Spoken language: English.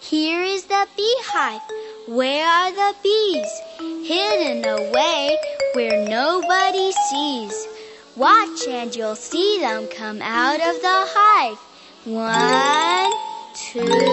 Here is the beehive. Where are the bees? Hidden away where nobody sees. Watch and you'll see them come out of the hive. 1, 2,